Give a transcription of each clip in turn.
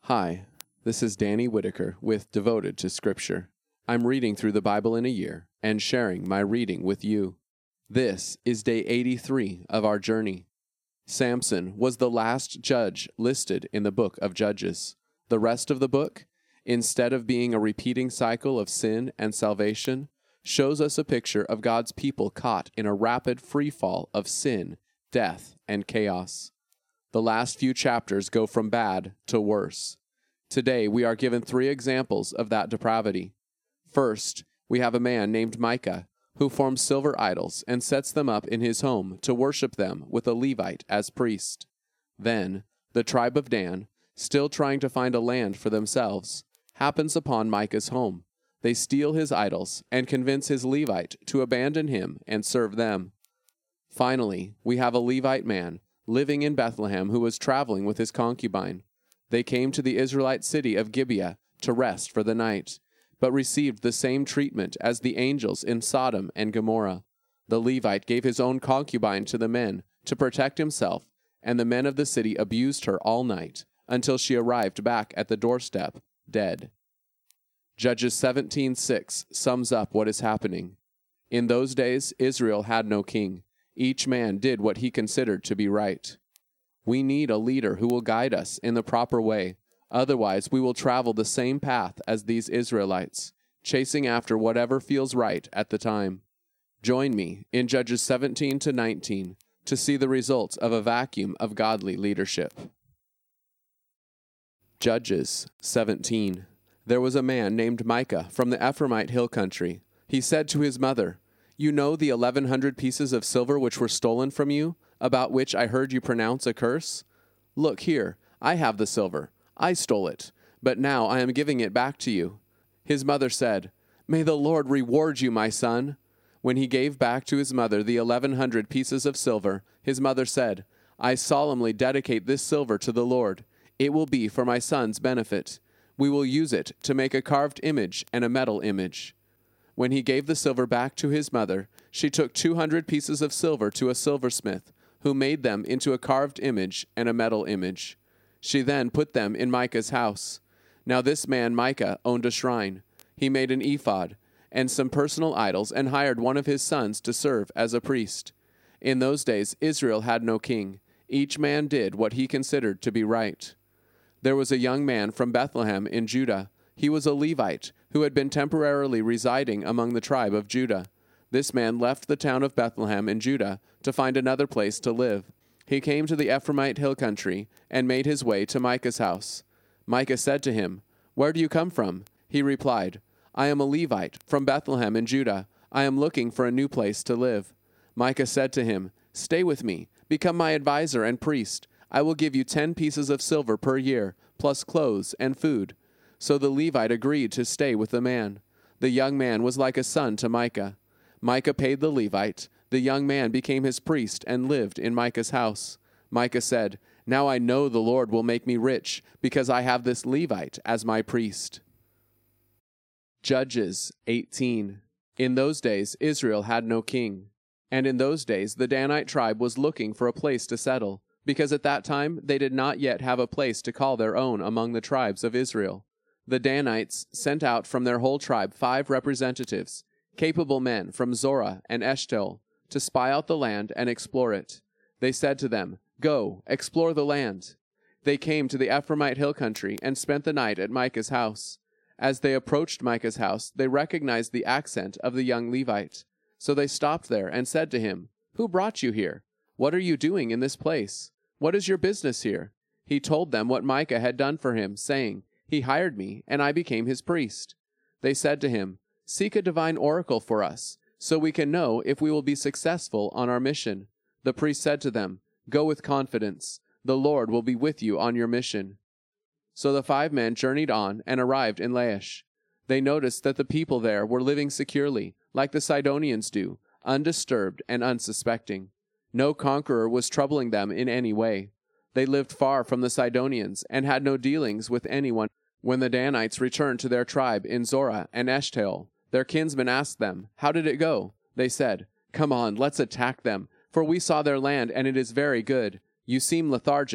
Hi, this is Danny Whitaker with Devoted to Scripture. I'm reading through the Bible in a year and sharing my reading with you. This is day 83 of our journey. Samson was the last judge listed in the book of Judges. The rest of the book, instead of being a repeating cycle of sin and salvation, shows us a picture of God's people caught in a rapid free fall of sin, death, and chaos. The last few chapters go from bad to worse. Today, we are given 3 examples of that depravity. First, we have a man named Micah, who forms silver idols and sets them up in his home to worship them with a Levite as priest. Then, the tribe of Dan, still trying to find a land for themselves, happens upon Micah's home. They steal his idols and convince his Levite to abandon him and serve them. Finally, we have a Levite man living in Bethlehem who was traveling with his concubine. They came to the Israelite city of Gibeah to rest for the night, but received the same treatment as the angels in Sodom and Gomorrah. The Levite gave his own concubine to the men to protect himself, and the men of the city abused her all night until she arrived back at the doorstep, dead. Judges 17:6 sums up what is happening. In those days, Israel had no king. Each man did what he considered to be right. We need a leader who will guide us in the proper way. Otherwise, we will travel the same path as these Israelites, chasing after whatever feels right at the time. Join me in Judges 17 to 19 to see the results of a vacuum of godly leadership. Judges 17. There was a man named Micah from the Ephraimite hill country. He said to his mother, "You know the 1,100 pieces of silver which were stolen from you, about which I heard you pronounce a curse? Look here, I have the silver. I stole it, but now I am giving it back to you." His mother said, "May the Lord reward you, my son." When he gave back to his mother the 1,100 pieces of silver, his mother said, "I solemnly dedicate this silver to the Lord. It will be for my son's benefit. We will use it to make a carved image and a metal image." When he gave the silver back to his mother, she took 200 pieces of silver to a silversmith, who made them into a carved image and a metal image. She then put them in Micah's house. Now this man Micah owned a shrine. He made an ephod and some personal idols and hired one of his sons to serve as a priest. In those days Israel had no king. Each man did what he considered to be right. There was a young man from Bethlehem in Judah. He was a Levite who had been temporarily residing among the tribe of Judah. This man left the town of Bethlehem in Judah to find another place to live. He came to the Ephraimite hill country and made his way to Micah's house. Micah said to him, "Where do you come from?" He replied, "I am a Levite from Bethlehem in Judah. I am looking for a new place to live." Micah said to him, "Stay with me, become my advisor and priest. I will give you 10 pieces of silver per year, plus clothes and food." So the Levite agreed to stay with the man. The young man was like a son to Micah. Micah paid the Levite. The young man became his priest and lived in Micah's house. Micah said, "Now I know the Lord will make me rich, because I have this Levite as my priest." Judges 18. In those days Israel had no king. And in those days the Danite tribe was looking for a place to settle, because at that time they did not yet have a place to call their own among the tribes of Israel. The Danites sent out from their whole tribe 5 representatives, capable men from Zorah and Eshtaol, to spy out the land and explore it. They said to them, "Go, explore the land." They came to the Ephraimite hill country and spent the night at Micah's house. As they approached Micah's house, they recognized the accent of the young Levite. So they stopped there and said to him, "Who brought you here? What are you doing in this place? What is your business here?" He told them what Micah had done for him, saying, "He hired me, and I became his priest." They said to him, "Seek a divine oracle for us, so we can know if we will be successful on our mission." The priest said to them, "Go with confidence. The Lord will be with you on your mission." So the 5 men journeyed on and arrived in Laish. They noticed that the people there were living securely, like the Sidonians do, undisturbed and unsuspecting. No conqueror was troubling them in any way. They lived far from the Sidonians and had no dealings with anyone. When the Danites returned to their tribe in Zorah and Eshtaol, their kinsmen asked them, "How did it go?" They said, "Come on, let's attack them, for we saw their land and it is very good. You seem lethargic.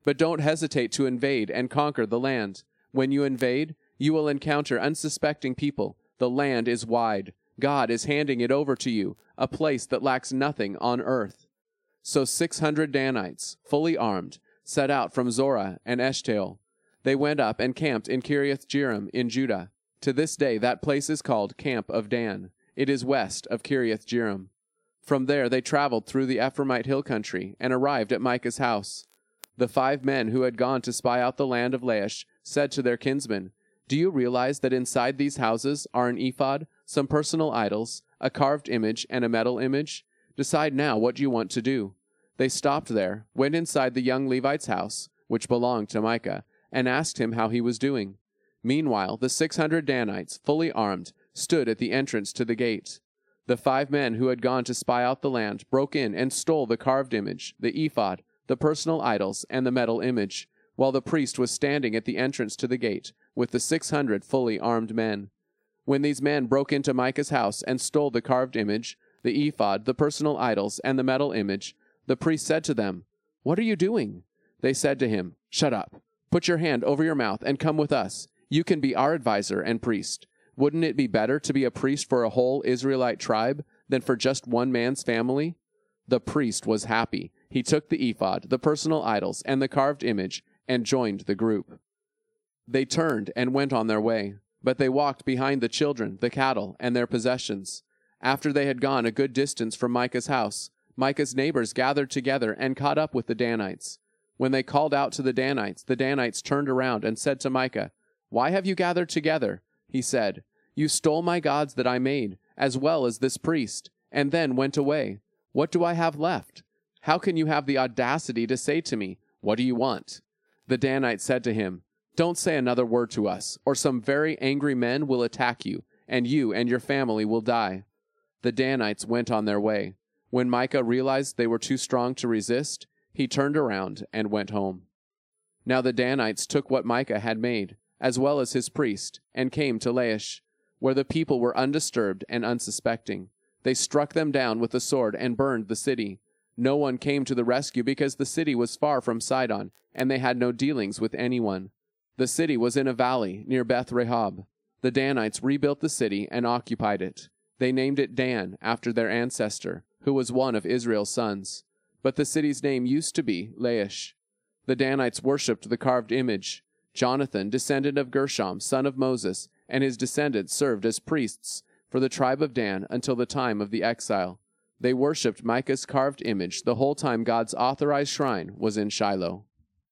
But don't hesitate to invade and conquer the land. When you invade, you will encounter unsuspecting people. The land is wide. God is handing it over to you, a place that lacks nothing on earth." So 600 Danites, fully armed, set out from Zorah and Eshtaol. They went up and camped in Kiriath-Jearim in Judah. To this day that place is called Camp of Dan. It is west of Kiriath-Jearim. From there they traveled through the Ephraimite hill country and arrived at Micah's house. The 5 men who had gone to spy out the land of Laish said to their kinsmen, "Do you realize that inside these houses are an ephod, some personal idols, a carved image, and a metal image? Decide now what you want to do." They stopped there, went inside the young Levite's house, which belonged to Micah, and asked him how he was doing. Meanwhile, the 600 Danites, fully armed, stood at the entrance to the gate. The 5 men who had gone to spy out the land broke in and stole the carved image, the ephod, the personal idols, and the metal image, while the priest was standing at the entrance to the gate with the 600 fully armed men. When these men broke into Micah's house and stole the carved image, the ephod, the personal idols, and the metal image, the priest said to them, "What are you doing?" They said to him, "Shut up. Put your hand over your mouth and come with us. You can be our advisor and priest. Wouldn't it be better to be a priest for a whole Israelite tribe than for just one man's family?" The priest was happy. He took the ephod, the personal idols, and the carved image, and joined the group. They turned and went on their way, but they walked behind the children, the cattle, and their possessions. After they had gone a good distance from Micah's house, Micah's neighbors gathered together and caught up with the Danites. When they called out to the Danites turned around and said to Micah, "Why have you gathered together?" He said, "You stole my gods that I made, as well as this priest, and then went away. What do I have left? How can you have the audacity to say to me, 'What do you want?'" The Danites said to him, "Don't say another word to us, or some very angry men will attack you and your family will die." The Danites went on their way. When Micah realized they were too strong to resist, he turned around and went home. Now the Danites took what Micah had made, as well as his priest, and came to Laish, where the people were undisturbed and unsuspecting. They struck them down with the sword and burned the city. No one came to the rescue because the city was far from Sidon, and they had no dealings with anyone. The city was in a valley near Beth Rehob. The Danites rebuilt the city and occupied it. They named it Dan after their ancestor, who was one of Israel's sons. But the city's name used to be Laish. The Danites worshipped the carved image. Jonathan, descendant of Gershom, son of Moses, and his descendants served as priests for the tribe of Dan until the time of the exile. They worshipped Micah's carved image the whole time God's authorized shrine was in Shiloh.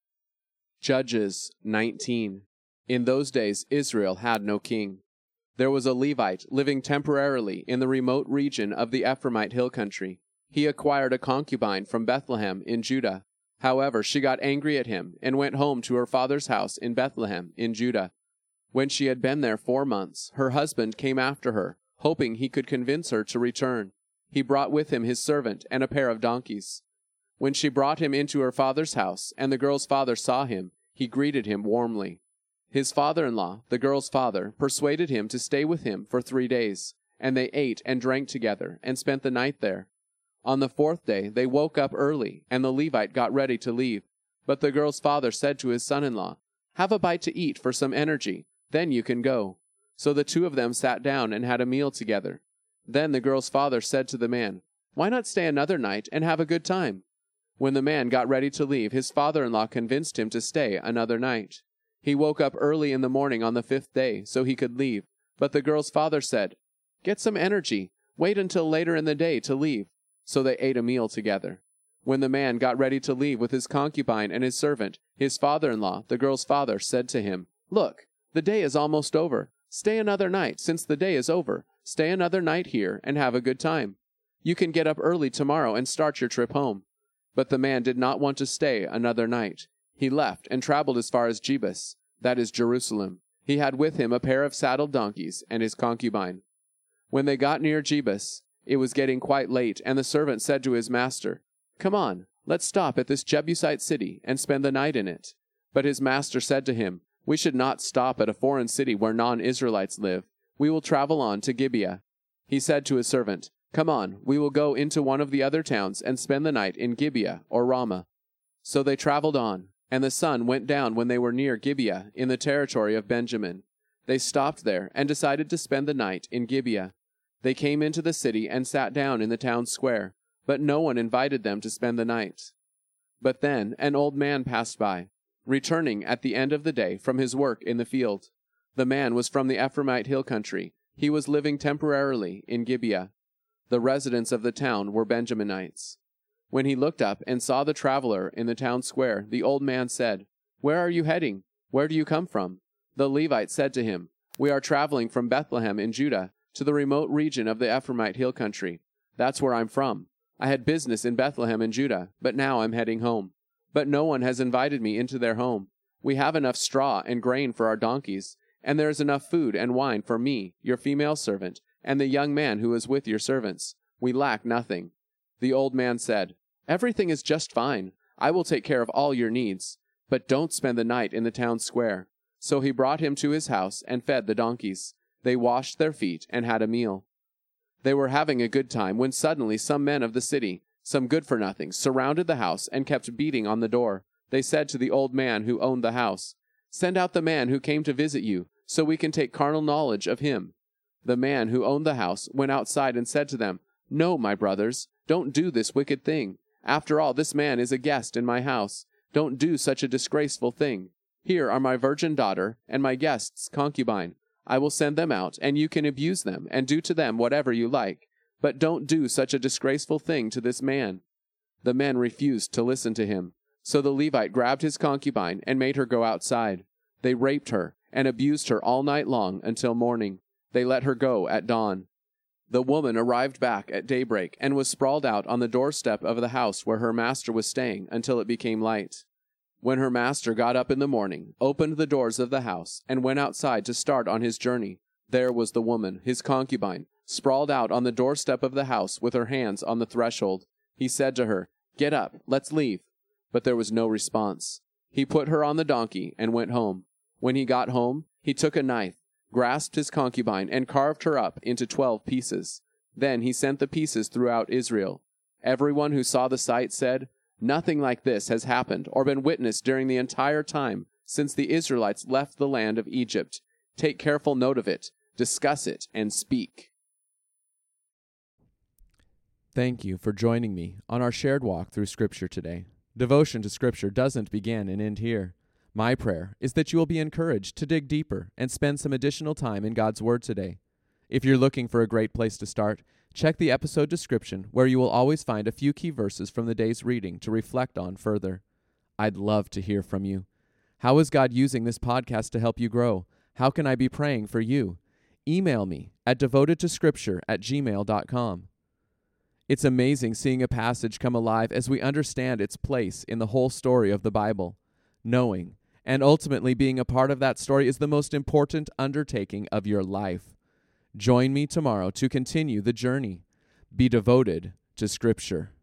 Judges 19. In those days Israel had no king. There was a Levite living temporarily in the remote region of the Ephraimite hill country. He acquired a concubine from Bethlehem in Judah. However, she got angry at him and went home to her father's house in Bethlehem in Judah. When she had been there 4 months, her husband came after her, hoping he could convince her to return. He brought with him his servant and a pair of donkeys. When she brought him into her father's house, and the girl's father saw him, he greeted him warmly. His father-in-law, the girl's father, persuaded him to stay with him for 3 days, and they ate and drank together and spent the night there. On the 4th day they woke up early, and the Levite got ready to leave. But the girl's father said to his son-in-law, "Have a bite to eat for some energy, then you can go." So the 2 of them sat down and had a meal together. Then the girl's father said to the man, "Why not stay another night and have a good time?" When the man got ready to leave, his father-in-law convinced him to stay another night. He woke up early in the morning on the 5th day so he could leave. But the girl's father said, "Get some energy. Wait until later in the day to leave." So they ate a meal together. When the man got ready to leave with his concubine and his servant, his father-in-law, the girl's father, said to him, "Look, the day is almost over. Stay another night, since the day is over. Stay another night here and have a good time. You can get up early tomorrow and start your trip home." But the man did not want to stay another night. He left and traveled as far as Jebus, that is Jerusalem. He had with him a pair of saddled donkeys and his concubine. When they got near Jebus, it was getting quite late, and the servant said to his master, "Come on, let's stop at this Jebusite city and spend the night in it." But his master said to him, "We should not stop at a foreign city where non-Israelites live. We will travel on to Gibeah." He said to his servant, "Come on, we will go into one of the other towns and spend the night in Gibeah or Ramah." So they traveled on, And the sun went down when they were near Gibeah in the territory of Benjamin. They stopped there and decided to spend the night in Gibeah. They came into the city and sat down in the town square, but no one invited them to spend the night. But then an old man passed by, returning at the end of the day from his work in the field. The man was from the Ephraimite hill country. He was living temporarily in Gibeah. The residents of the town were Benjaminites. When he looked up and saw the traveler in the town square, the old man said, "Where are you heading? Where do you come from?" The Levite said to him, "We are traveling from Bethlehem in Judah to the remote region of the Ephraimite hill country. That's where I'm from. I had business in Bethlehem in Judah, but now I'm heading home. But no one has invited me into their home. We have enough straw and grain for our donkeys, and there is enough food and wine for me, your female servant, and the young man who is with your servants. We lack nothing." The old man said, "Everything is just fine. I will take care of all your needs, but don't spend the night in the town square." So he brought him to his house and fed the donkeys. They washed their feet and had a meal. They were having a good time when suddenly some men of the city, some good-for-nothings, surrounded the house and kept beating on the door. They said to the old man who owned the house, "Send out the man who came to visit you, so we can take carnal knowledge of him." The man who owned the house went outside and said to them, "No, my brothers, don't do this wicked thing. After all, this man is a guest in my house. Don't do such a disgraceful thing. Here are my virgin daughter and my guest's concubine. I will send them out, and you can abuse them and do to them whatever you like. But don't do such a disgraceful thing to this man." The men refused to listen to him. So the Levite grabbed his concubine and made her go outside. They raped her and abused her all night long until morning. They let her go at dawn. The woman arrived back at daybreak and was sprawled out on the doorstep of the house where her master was staying until it became light. When her master got up in the morning, opened the doors of the house, and went outside to start on his journey, there was the woman, his concubine, sprawled out on the doorstep of the house with her hands on the threshold. He said to her, "Get up, let's leave." But there was no response. He put her on the donkey and went home. When he got home, he took a knife, grasped his concubine, and carved her up into 12 pieces. Then he sent the pieces throughout Israel. Everyone who saw the sight said, "Nothing like this has happened or been witnessed during the entire time since the Israelites left the land of Egypt. Take careful note of it, discuss it, and speak." Thank you for joining me on our shared walk through Scripture today. Devotion to Scripture doesn't begin and end here. My prayer is that you will be encouraged to dig deeper and spend some additional time in God's Word today. If you're looking for a great place to start, check the episode description where you will always find a few key verses from the day's reading to reflect on further. I'd love to hear from you. How is God using this podcast to help you grow? How can I be praying for you? Email me at devotedtoscripture@gmail.com. It's amazing seeing a passage come alive as we understand its place in the whole story of the Bible. Knowing and ultimately being a part of that story is the most important undertaking of your life. Join me tomorrow to continue the journey. Be devoted to Scripture.